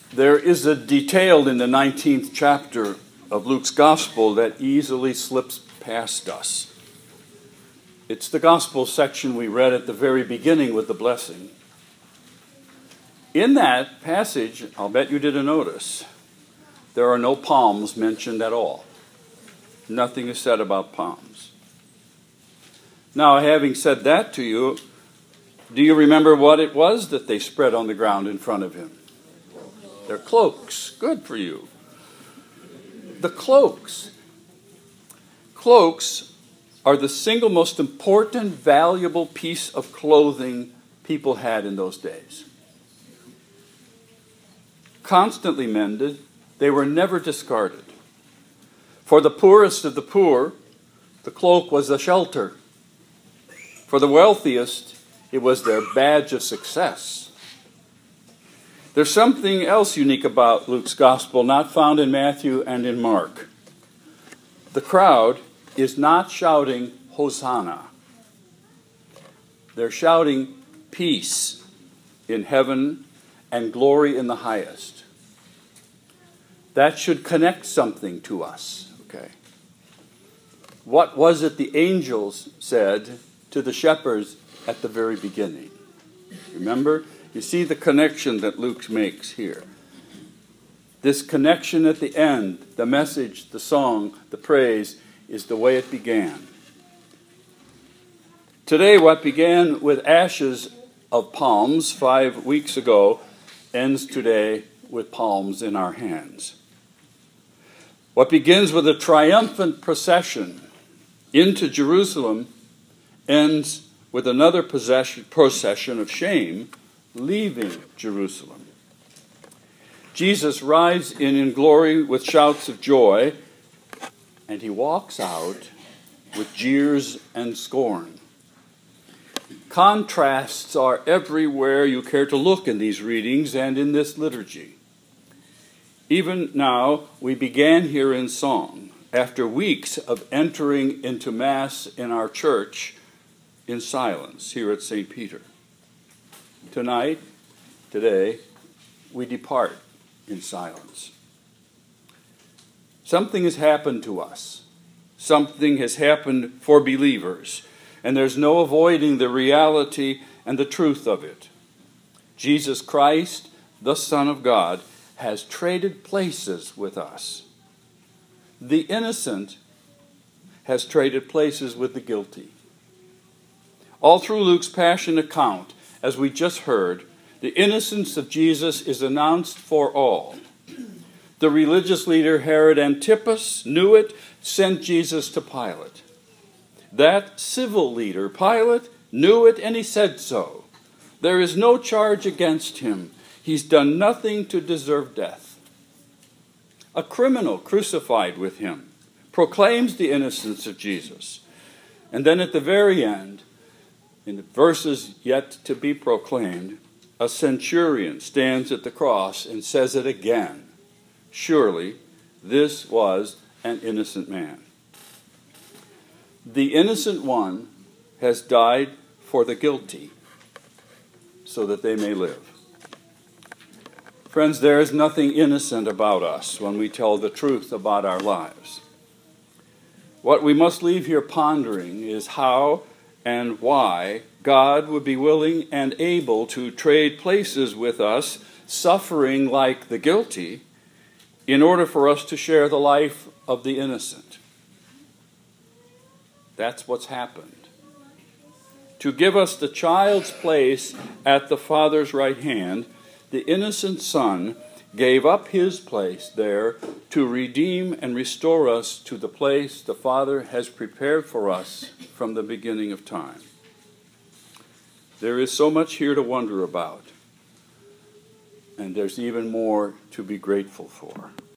There is a detail in the 19th chapter of Luke's Gospel that easily slips past us. It's the Gospel section we read at the very beginning with the blessing. In that passage, I'll bet you didn't notice, there are no palms mentioned at all. Nothing is said about palms. Now, having said that to you, do you remember what it was that they spread on the ground in front of him? Their cloaks. Good for you. The cloaks. Cloaks are the single most important, valuable piece of clothing people had in those days. Constantly mended, they were never discarded. For the poorest of the poor, the cloak was a shelter. For the wealthiest, it was their badge of success. There's something else unique about Luke's Gospel, not found in Matthew and in Mark. The crowd is not shouting, Hosanna. They're shouting peace in heaven and glory in the highest. That should connect something to us, okay? What was it the angels said to the shepherds at the very beginning? Remember? You see the connection that Luke makes here. This connection at the end, the message, the song, the praise, is the way it began. Today, what began with ashes of palms 5 weeks ago ends today with palms in our hands. What begins with a triumphant procession into Jerusalem ends with another procession of shame leaving Jerusalem. Jesus rides in glory with shouts of joy, and he walks out with jeers and scorn. Contrasts are everywhere you care to look in these readings and in this liturgy. Even now, we began here in song, after weeks of entering into Mass in our church in silence here at St. Peter. Tonight, today, we depart in silence. Something has happened to us. Something has happened for believers, and there's no avoiding the reality and the truth of it. Jesus Christ, the Son of God, has traded places with us. The innocent has traded places with the guilty. All through Luke's Passion account, as we just heard, the innocence of Jesus is announced for all. The religious leader Herod Antipas knew it, sent Jesus to Pilate. That civil leader, Pilate, knew it, and he said so. There is no charge against him. He's done nothing to deserve death. A criminal crucified with him proclaims the innocence of Jesus. And then at the very end, in the verses yet to be proclaimed, a centurion stands at the cross and says it again. Surely, this was an innocent man. The innocent one has died for the guilty so that they may live. Friends, there is nothing innocent about us when we tell the truth about our lives. What we must leave here pondering is how and why God would be willing and able to trade places with us, suffering like the guilty, in order for us to share the life of the innocent. That's what's happened. To give us the child's place at the Father's right hand, the innocent Son gave up his place there to redeem and restore us to the place the Father has prepared for us from the beginning of time. There is so much here to wonder about, and there's even more to be grateful for.